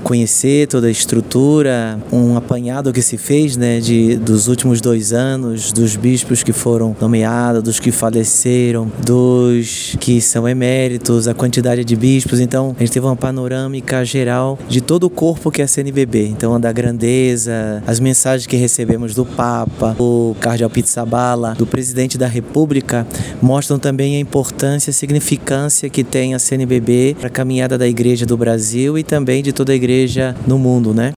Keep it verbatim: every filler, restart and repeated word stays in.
conhecer toda a estrutura, um apanhado que se fez, né, de, dos últimos dois anos, dos bispos que foram nomeados, dos que faleceram, dos que são eméritos, a quantidade de bispos. Então, a gente teve uma panorâmica geral de todo o corpo que é a C N B B. Então, da grandeza, as mensagens que recebemos do Papa, o Cardeal Pizzaballa, do Presidente da República, mostram também a importância e a significância que tem a C N B B para a caminhada da Igreja do Brasil e também de toda a Igreja no mundo, né?